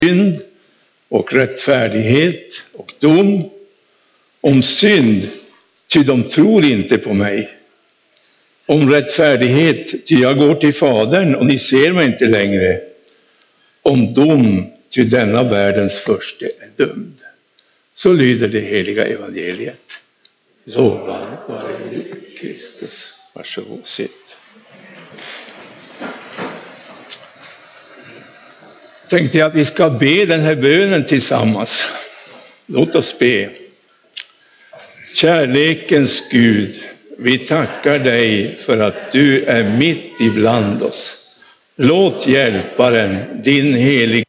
synd och rättfärdighet och dom. Om synd, ty de tror inte på mig. Om rättfärdighet, ty jag går till Fadern och ni ser mig inte längre. Om dom, ty denna världens förste är dömd. Så lyder det heliga evangeliet. Lovad vare du, Kristus. Varsågod, sitt. Tänkte jag att vi ska be den här bönen tillsammans. Låt oss be. Kärlekens Gud, vi tackar dig för att du är mitt ibland oss. Låt hjälparen, din heliga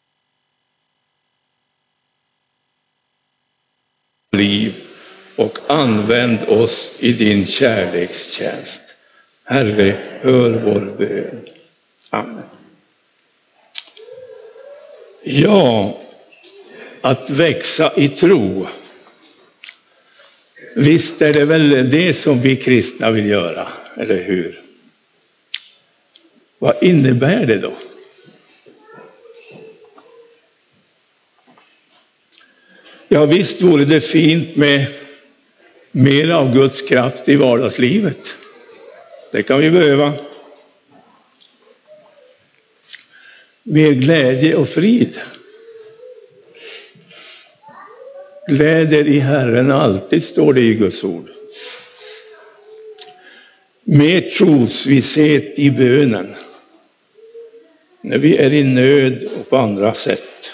liv, och använd oss i din kärlekstjänst. Herre, hör vår bön. Amen. Ja, att växa i tro. Visst är det väl det som vi kristna vill göra, eller hur? Vad innebär det då? Ja, visst vore det fint med mer av Guds kraft i vardagslivet. Det kan vi behöva. Mer glädje och frid. Gläder i Herren alltid, står det i Guds ord. Mer trosvisshet i bönen. När vi är i nöd och på andra sätt.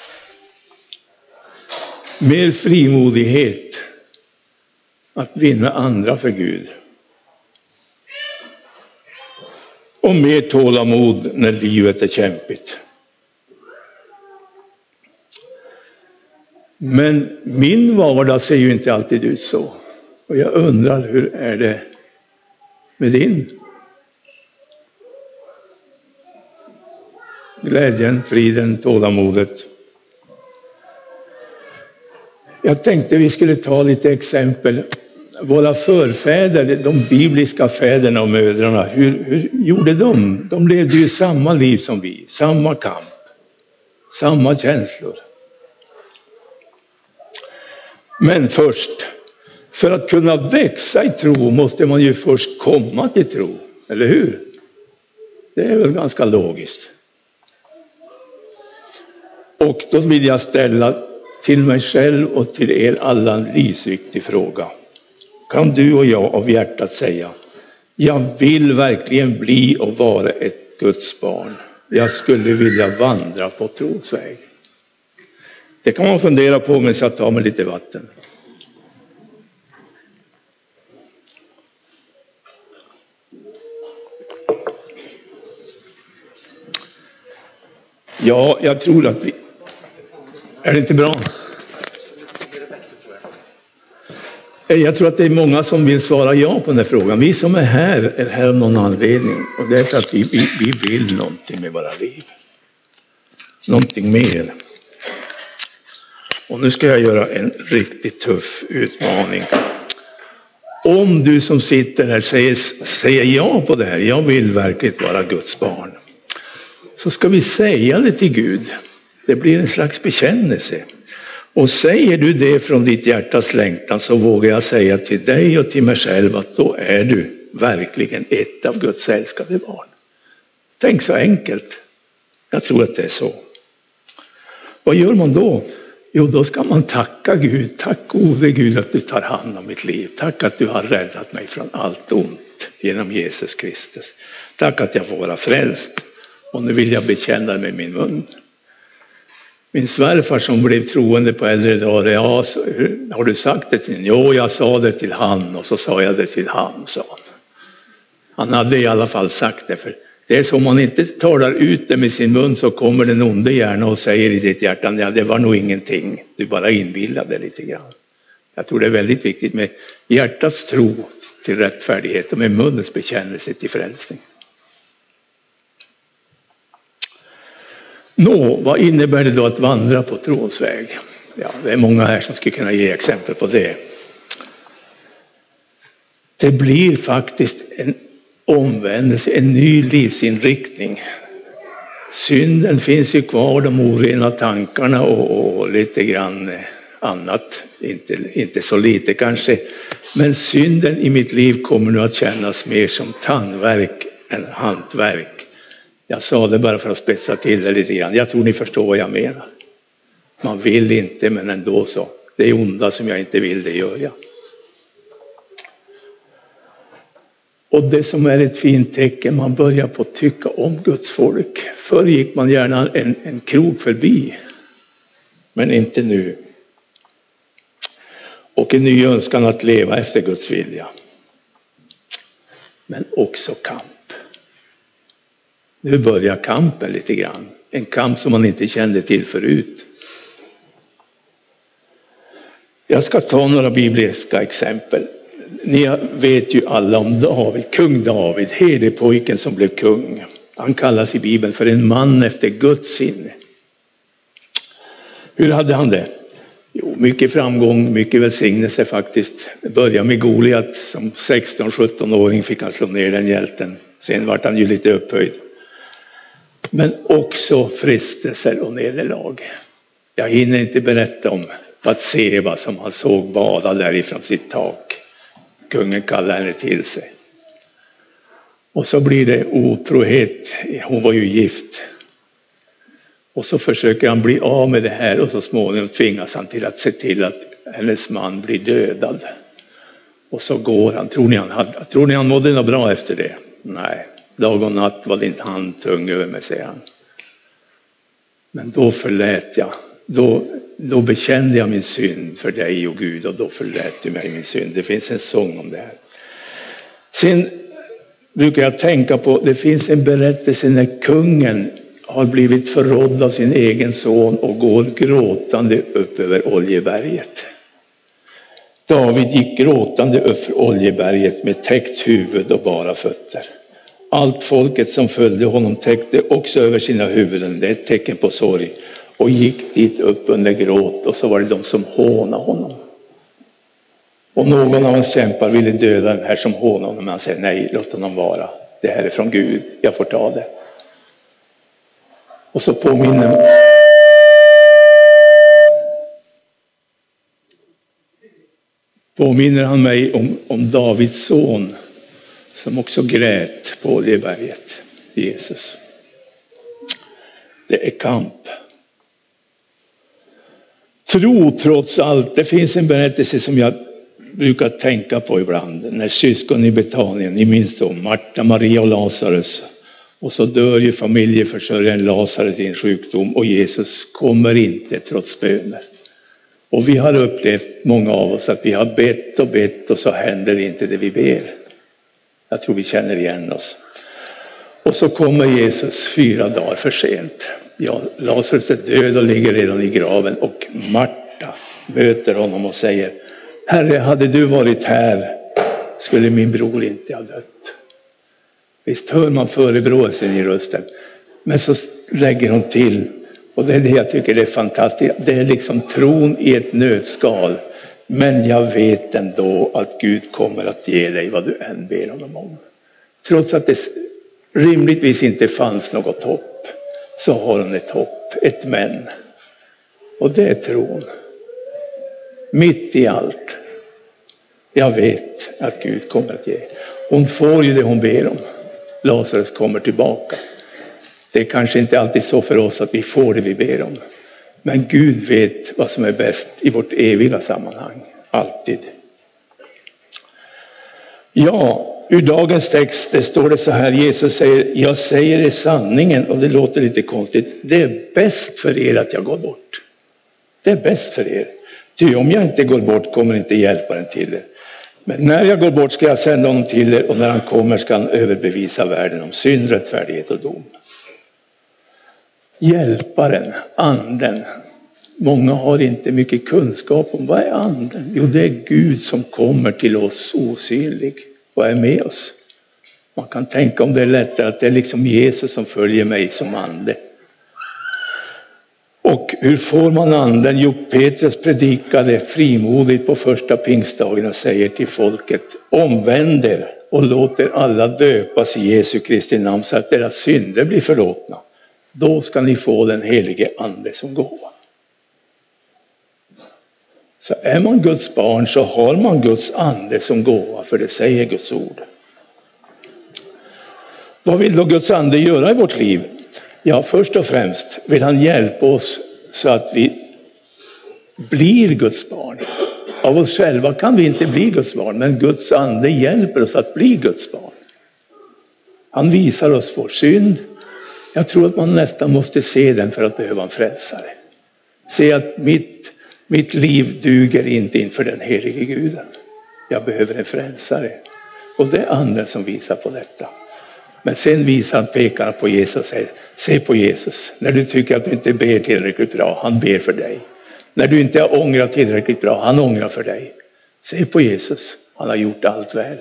Mer frimodighet att vinna andra för Gud. Och mer tålamod när livet är kämpigt. Men min vardag ser ju inte alltid ut så. Och jag undrar, hur är det med din? Glädjen, friden, tålamodet. Jag tänkte vi skulle ta lite exempel. Våra förfäder, de bibliska fäderna och mödrarna, hur gjorde de? De levde ju samma liv som vi, samma kamp, samma känslor. Men först, för att kunna växa i tro måste man ju först komma till tro, eller hur? Det är väl ganska logiskt. Och då vill jag ställa till mig själv och till er alla en livsviktig fråga. Kan du och jag av hjärtat säga: jag vill verkligen bli och vara ett Guds barn. Jag skulle vilja vandra på trons väg. Det kan man fundera på medan jag tar med lite vatten. Ja, jag tror att vi... Är det inte bra? Jag tror att det är många som vill svara ja på den här frågan. Vi som är här av någon anledning. Och det är för att vi vill någonting med våra liv. Någonting mer. Och nu ska jag göra en riktigt tuff utmaning. Om du som sitter här säger ja på det här, jag vill verkligen vara Guds barn, så ska vi säga det till Gud. Det blir en slags bekännelse. Och säger du det från ditt hjärtas längtan, så vågar jag säga till dig och till mig själv att då är du verkligen ett av Guds älskade barn. Tänk så enkelt. Jag tror att det är så. Vad gör man då? Jo, då ska man tacka Gud. Tack gode Gud att du tar hand om mitt liv. Tack att du har räddat mig från allt ont genom Jesus Kristus. Tack att jag får vara frälst. Och nu vill jag bekänna med min mun. Min svärfar som blev troende på äldre dagar, ja, har du sagt det till honom? Jo, jag sa det till han och så sa jag det till han, sa han. Han hade i alla fall sagt det, för det är som man inte talar ut det med sin mun, så kommer den onde gärna och säger i ditt hjärta: ja, det var nog ingenting, du bara inbillade lite grann. Jag tror det är väldigt viktigt med hjärtats tro till rättfärdighet och med munnens bekännelse till frälsning. Vad innebär det då att vandra på trons väg? Ja, det är många här som skulle kunna ge exempel på det. Det blir faktiskt en omvändelse, en ny livsinriktning synden finns ju kvar, de orena tankarna och lite grann annat. Inte så lite kanske. Men synden i mitt liv kommer nu att kännas mer som tandverk än hantverk. Jag sa det bara för att spetsa till det lite grann. Jag tror ni förstår vad jag menar. Man vill inte, men ändå så. Det är onda som jag inte vill, det gör jag. Och det som är ett fint tecken, man börjar på att tycka om Guds folk. Förr gick man gärna en krok förbi, men inte nu. Och en ny önskan att leva efter Guds vilja. Men också kamp. Nu börjar kampen lite grann. En kamp som man inte kände till förut. Jag ska ta några bibliska exempel. Ni vet ju alla om David, kung David, herdepojken som blev kung. Han kallas i Bibeln för en man efter Guds sinne. Hur hade han det? Jo, mycket framgång, mycket välsignelse faktiskt. Det började med Goliat, som 16-17-åring fick han slå ner den hjälten. Sen var han ju lite upphöjd. Men också frestelser och nederlag. Jag hinner inte berätta om Batseba som han såg bada därifrån sitt tak. Kungen kallade henne till sig. Och så blir det otrohet. Hon var ju gift. Och så försöker han bli av med det här och så småningom tvingas han till att se till att hennes man blir dödad. Och så går han. Tror ni han mådde något bra efter det? Nej. Dag och natt var det inte han tung över mig, säger han. Men då förlät jag. Då bekände jag min synd för dig och Gud, och då förlät du mig min synd. Det finns en sång om det här. Sen brukar jag tänka på, det finns en berättelse när kungen har blivit förrådd av sin egen son och går gråtande upp över Oljeberget. David gick gråtande upp för Oljeberget med täckt huvud och bara fötter. Allt folket som följde honom täckte också över sina huvuden, det är ett tecken på sorg, och gick dit upp under gråt, och så var det de som hånade honom. Och någon av hans kämpar ville döda den här som hånade honom, men han säger nej, låt honom vara. Det här är från Gud, jag får ta det. Och så påminner han mig om Davids son som också grät på Oljeberget, Jesus. Det är kamp. Tro trots allt. Det finns en berättelse som jag brukar tänka på ibland. När syskon i Betanien, ni minns då, Marta, Maria och Lazarus. Och så dör ju familjeförsörjaren Lazarus i en sjukdom och Jesus kommer inte trots böner. Och vi har upplevt, många av oss, att vi har bett och så händer inte det vi ber. Jag tror vi känner igen oss. Och så kommer Jesus 4 dagar för sent. Ja, Lazarus är död och ligger redan i graven, och Marta möter honom och säger: Herre, hade du varit här skulle min bror inte ha dött. Visst hör man förebråelsen i rösten. Men så lägger hon till, och det är det jag tycker är fantastiskt. Det är liksom tron i ett nötskal. Men jag vet ändå att Gud kommer att ge dig vad du än ber honom om. Trots att det rimligtvis inte fanns något hopp, så har hon ett hopp, ett men. Och det är tron. Mitt i allt. Jag vet att Gud kommer att ge. Hon får ju det hon ber om. Lazarus kommer tillbaka. Det är kanske inte alltid så för oss att vi får det vi ber om. Men Gud vet vad som är bäst i vårt eviga sammanhang. Alltid. Ja, ur dagens text det står det så här. Jesus säger: jag säger er sanningen. Och det låter lite konstigt. Det är bäst för er att jag går bort. Det är bäst för er. Ty om jag inte går bort kommer inte hjälparen till er. Men när jag går bort ska jag sända honom till er, och när han kommer ska han överbevisa världen om synd, rättfärdighet och dom. Hjälparen, anden. Många har inte mycket kunskap om vad är anden. Jo, det är Gud som kommer till oss osynlig och är med oss. Man kan tänka, om det är lättare, att det är liksom Jesus som följer mig som ande. Och hur får man anden? Jo, Petrus predikade frimodigt på första pingstdagen och säger till folket: omvänd er och låt er alla döpas i Jesu Kristi namn så att deras synder blir förlåtna. då ska ni få den helige ande som gåva. Så är man Guds barn så har man Guds ande som gåva, för det säger Guds ord. Vad vill då Guds ande göra i vårt liv? Ja, först och främst vill han hjälpa oss så att vi blir Guds barn. Av oss själva kan vi inte bli Guds barn, men Guds ande hjälper oss att bli Guds barn. Han visar oss vår synd. Jag tror att man nästan måste se den för att behöva en frälsare. Se att mitt liv duger inte inför den helige Guden. Jag behöver en frälsare. Och det är anden som visar på detta. Men sen visar han, pekar på Jesus och säger, se på Jesus. När du tycker att du inte ber tillräckligt bra, han ber för dig. När du inte har ångrat tillräckligt bra, han ångrar för dig. Se på Jesus, han har gjort allt väl.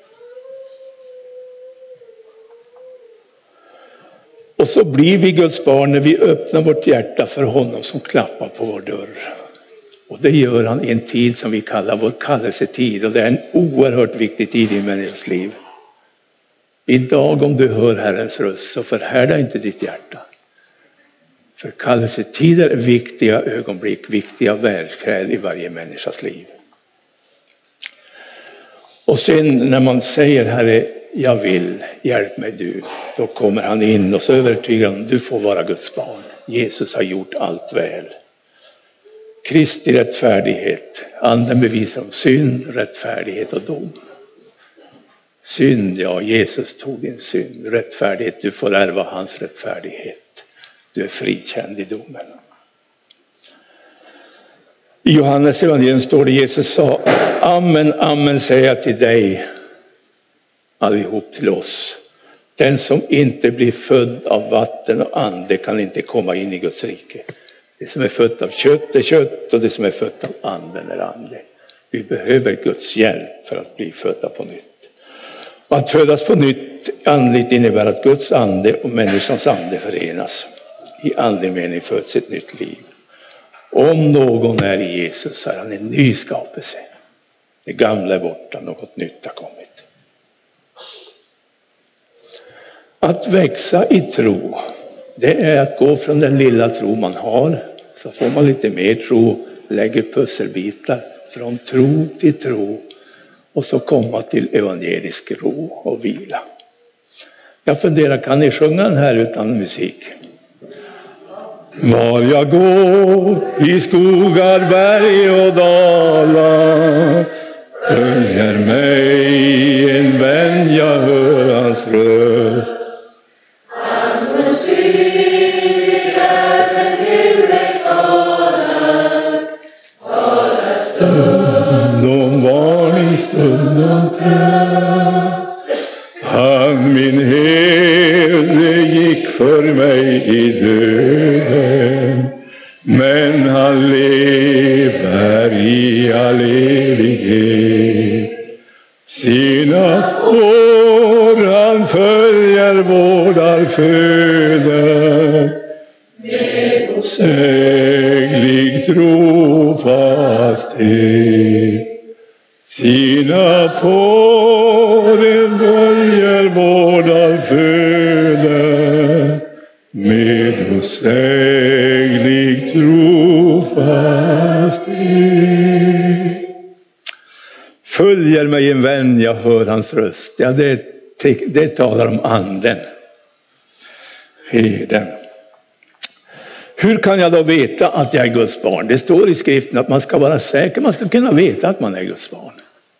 Och så blir vi Guds barn när vi öppnar vårt hjärta för honom som klappar på vår dörr. Och det gör han i en tid som vi kallar vår kallelsetid. Och det är en oerhört viktig tid i människans liv. Idag om du hör Herrens röst så förhärda inte ditt hjärta. För kallelsetider är viktiga ögonblick, viktiga välkläd i varje människas liv. Och sen när man säger Herre, jag vill, hjälp mig du. Då kommer han in och så övertygar han, du får vara Guds barn. Jesus har gjort allt väl. Kristi rättfärdighet, anden bevisar om synd, rättfärdighet och dom. Synd, ja, Jesus tog din synd. Rättfärdighet, du får ärva hans rättfärdighet. Du är frikänd i domen. I Johannes evangelium står det, Jesus sa, amen, amen säger jag till dig, allihop till oss. Den som inte blir född av vatten och ande kan inte komma in i Guds rike. Det som är fött av kött är kött och det som är fött av anden är ande. Vi behöver Guds hjälp för att bli födda på nytt. Och att födas på nytt andligt innebär att Guds ande och människans ande förenas. I andlig mening föds ett nytt liv. Om någon är i Jesus så är han en ny skapelse. Det gamla är borta, något nytt har kommit. Att växa i tro, det är att gå från den lilla tro man har. Så får man lite mer tro, lägger pusselbitar från tro till tro. Och så komma till evangelisk ro och vila. Jag funderar, kan ni sjunga den här utan musik? Var jag går i skogar, berg och dalar, följer mig en vän, jag hör hans röst. Han går synliga men till mig talar stund om varning, stund om tröst. Han min herde gick för mig i döden, men han lever i all evighet. Sina får han följer, vårdar, föder, med osäglig trofasthet. Sina fåren följer, vårdar, föder, med osäglig trofasthet. Följer mig en vän, jag hör hans röst. Ja, det talar om anden. Herden. Hur kan jag då veta att jag är Guds barn? Det står i skriften att man ska vara säker, man ska kunna veta att man är Guds barn.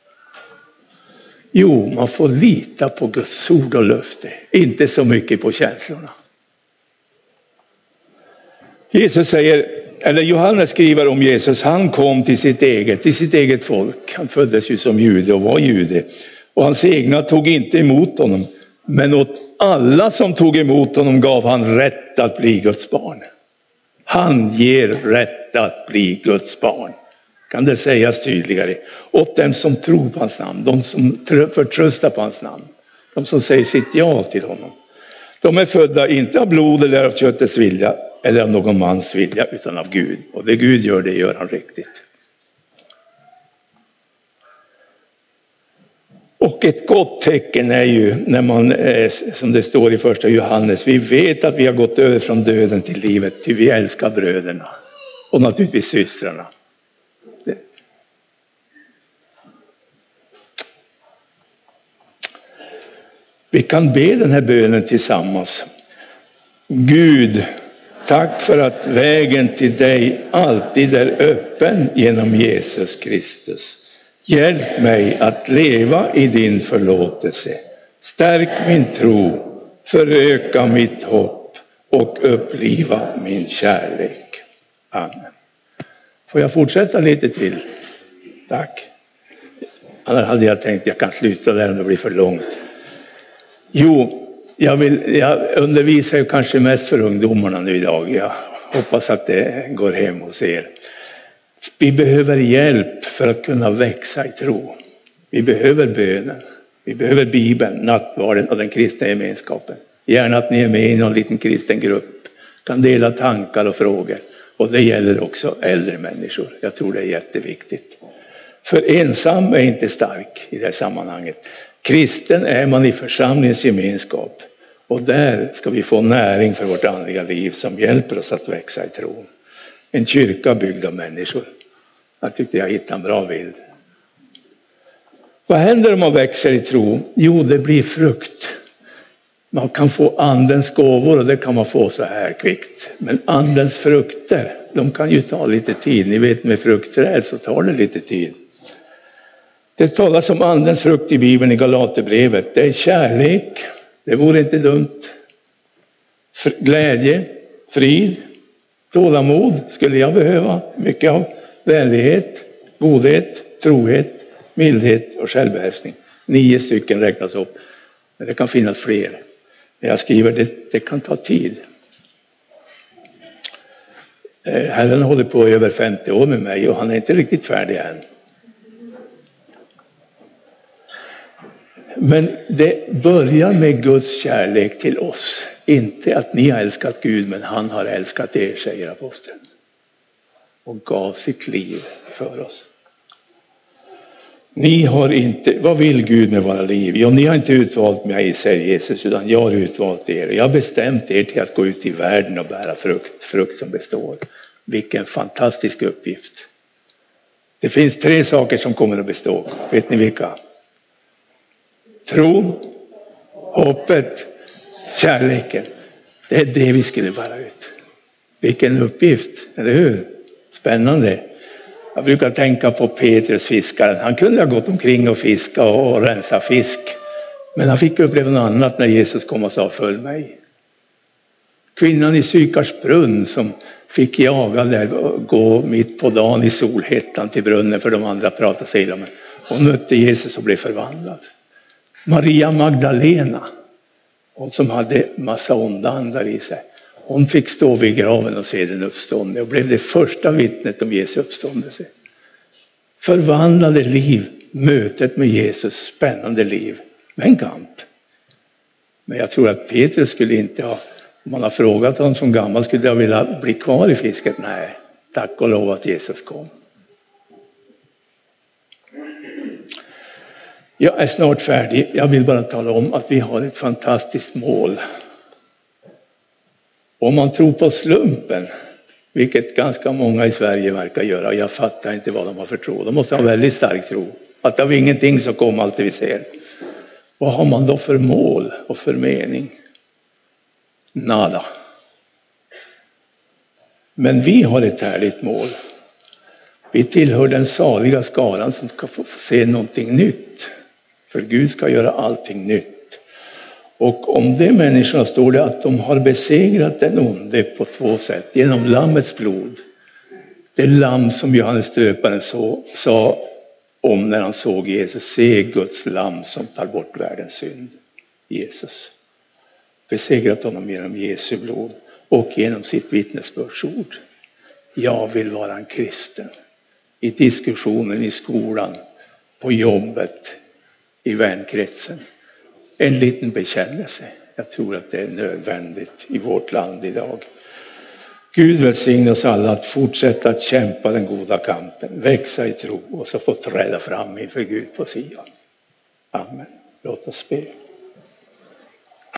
Jo, man får lita på Guds ord och löfte, inte så mycket på känslorna. Jesus säger, eller Johannes skriver om Jesus, han kom till sitt eget folk. Han föddes ju som jude och var jude. Och hans egna tog inte emot honom. Men åt alla som tog emot honom gav han rätt att bli Guds barn. Han ger rätt att bli Guds barn. Kan det sägas tydligare? Åt dem som tror på hans namn. De som förtröstar på hans namn. De som säger sitt ja till honom. De är födda inte av blod eller av köttets vilja. Eller av någon mans vilja, utan av Gud. Och det Gud gör, det gör han riktigt. Och ett gott tecken är ju när man, som det står i första Johannes, vi vet att vi har gått över från döden till livet, till vi älskar bröderna och naturligtvis systrarna. Vi kan be den här bönen tillsammans. Gud, tack för att vägen till dig alltid är öppen genom Jesus Kristus. Hjälp mig att leva i din förlåtelse. Stärk min tro, föröka mitt hopp och uppliva min kärlek. Amen. Får jag fortsätta lite till? Tack. Annars hade jag tänkt att jag kan sluta där om det blir för långt. Jo, jag undervisar ju kanske mest för ungdomarna nu idag. Jag hoppas att det går hem hos er. Vi behöver hjälp för att kunna växa i tro. Vi behöver bönen. Vi behöver Bibeln, nattvarden och den kristna gemenskapen. Gärna att ni är med i någon liten kristen grupp. Kan dela tankar och frågor. Och det gäller också äldre människor. Jag tror det är jätteviktigt. För ensam är inte stark i det här sammanhanget. Kristen är man i församlingens gemenskap. Och där ska vi få näring för vårt andliga liv som hjälper oss att växa i tro. En kyrka byggd av människor. Jag tyckte jag hittade en bra bild. Vad händer om man växer i tro? Jo, det blir frukt. Man kan få andens gåvor och det kan man få så här kvickt. Men andens frukter, de kan ju ta lite tid. Ni vet med fruktträd så tar det lite tid. Det talas om andens frukt i Bibeln i Galaterbrevet. Det är kärlek, det vore inte dumt. Glädje, frid, tålamod skulle jag behöva. Mycket av vänlighet, godhet, trohet, mildhet och självbehärskning. 9 stycken räknas upp. Men det kan finnas fler. När jag skriver det kan ta tid. Herren håller på i över 50 år med mig och han är inte riktigt färdig än. Men det börjar med Guds kärlek till oss. Inte att ni har älskat Gud, men han har älskat er, säger aposteln. Och gav sitt liv för oss. Ni har inte, vad vill Gud med våra liv? Ja, ni har inte utvalt mig, säger Jesus, utan jag har utvalt er. Jag har bestämt er till att gå ut i världen och bära frukt som består. Vilken fantastisk uppgift. Det finns 3 saker som kommer att bestå. Vet ni vilka? Tro, hoppet, kärleken. Det är det vi skulle bära ut. Vilken uppgift, eller hur? Spännande. Jag brukar tänka på Petrus, fiskaren. Han kunde ha gått omkring och fiska och rensa fisk. Men han fick uppleva något annat när Jesus kom och sa följ mig. Kvinnan i Sykars brunn som fick jaga där och gå mitt på dagen i solhettan till brunnen för de andra pratade sig illa. Hon mötte Jesus och blev förvandlad. Maria Magdalena, hon som hade massa onda andar i sig. Hon fick stå vid graven och se den uppståndne och blev det första vittnet om Jesu uppståndelse. Förvandlade liv, mötet med Jesus, spännande liv, men kamp. Men jag tror att Petrus skulle inte ha, om man har frågat honom som gammal, skulle jag vilja bli kvar i fisket? Nej, tack och lov att Jesus kom. Jag är snart färdig. Jag vill bara tala om att vi har ett fantastiskt mål. Om man tror på slumpen, vilket ganska många i Sverige verkar göra, jag fattar inte vad de har för tro. De måste ha väldigt stark tro. Att av ingenting så kommer allt det vi ser. Vad har man då för mål och för mening? Nada. Men vi har ett härligt mål. Vi tillhör den saliga skaran som ska få se någonting nytt. För Gud ska göra allting nytt. Och om de människorna står det att de har besegrat den onde på 2 sätt. Genom lammets blod. Det lamm som Johannes döparen sa om när han såg Jesus. Se Guds lamm som tar bort världens synd. Jesus. Besegrat honom genom Jesu blod. Och genom sitt vittnesbördsord. Jag vill vara en kristen. I diskussionen, i skolan, på jobbet, i vänkretsen. En liten bekännelse. Jag tror att det är nödvändigt i vårt land idag. Gud välsigne oss alla att fortsätta att kämpa den goda kampen. Växa i tro och så få träda fram inför Gud på Sion. Amen. Låt oss be.